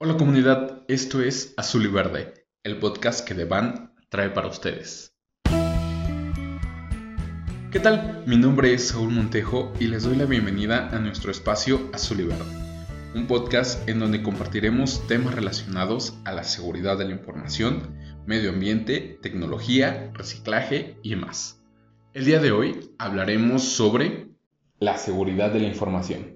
Hola comunidad, esto es Azul y Verde, el podcast que Devan trae para ustedes. ¿Qué tal? Mi nombre es Saúl Montejo y les doy la bienvenida a nuestro espacio Azul y Verde, un podcast en donde compartiremos temas relacionados a la seguridad de la información, medio ambiente, tecnología, reciclaje y más. El día de hoy hablaremos sobre la seguridad de la información.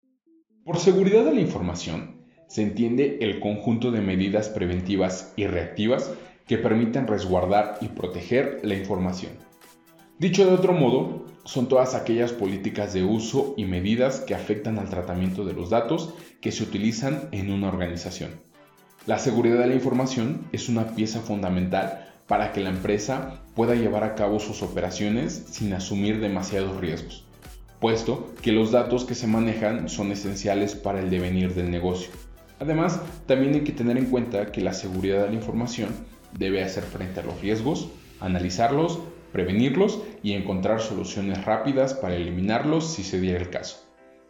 Por seguridad de la información, se entiende el conjunto de medidas preventivas y reactivas que permiten resguardar y proteger la información. Dicho de otro modo, son todas aquellas políticas de uso y medidas que afectan al tratamiento de los datos que se utilizan en una organización. La seguridad de la información es una pieza fundamental para que la empresa pueda llevar a cabo sus operaciones sin asumir demasiados riesgos, puesto que los datos que se manejan son esenciales para el devenir del negocio. Además, también hay que tener en cuenta que la seguridad de la información debe hacer frente a los riesgos, analizarlos, prevenirlos y encontrar soluciones rápidas para eliminarlos si se diera el caso.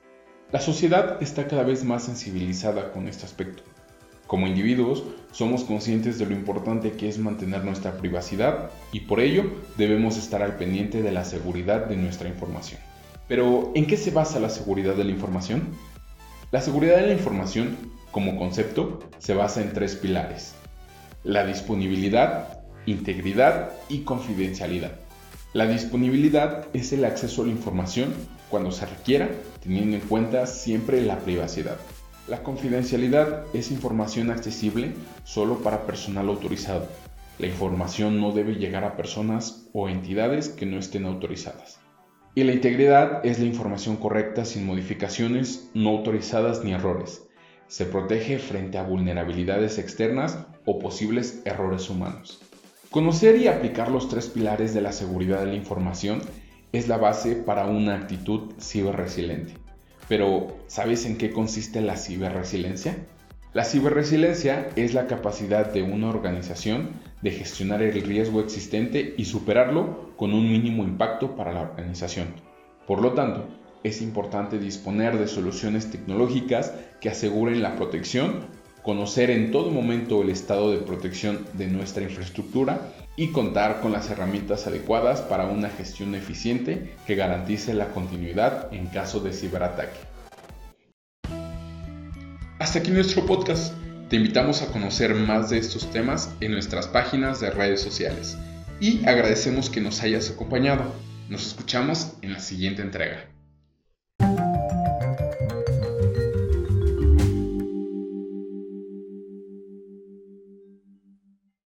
La sociedad está cada vez más sensibilizada con este aspecto. Como individuos, somos conscientes de lo importante que es mantener nuestra privacidad y por ello debemos estar al pendiente de la seguridad de nuestra información. Pero, ¿en qué se basa la seguridad de la información? La seguridad de la información, como concepto, se basa en tres pilares: la disponibilidad, integridad y confidencialidad. La disponibilidad es el acceso a la información cuando se requiera, teniendo en cuenta siempre la privacidad. La confidencialidad es información accesible solo para personal autorizado. La información no debe llegar a personas o entidades que no estén autorizadas. Y la integridad es la información correcta sin modificaciones, no autorizadas ni errores. Se protege frente a vulnerabilidades externas o posibles errores humanos. Conocer y aplicar los tres pilares de la seguridad de la información es la base para una actitud ciberresiliente. Pero, ¿sabes en qué consiste la ciberresiliencia? La ciberresiliencia es la capacidad de una organización de gestionar el riesgo existente y superarlo con un mínimo impacto para la organización. Por lo tanto, es importante disponer de soluciones tecnológicas que aseguren la protección, conocer en todo momento el estado de protección de nuestra infraestructura y contar con las herramientas adecuadas para una gestión eficiente que garantice la continuidad en caso de ciberataque. Hasta aquí nuestro podcast. Te invitamos a conocer más de estos temas en nuestras páginas de redes sociales y agradecemos que nos hayas acompañado. Nos escuchamos en la siguiente entrega.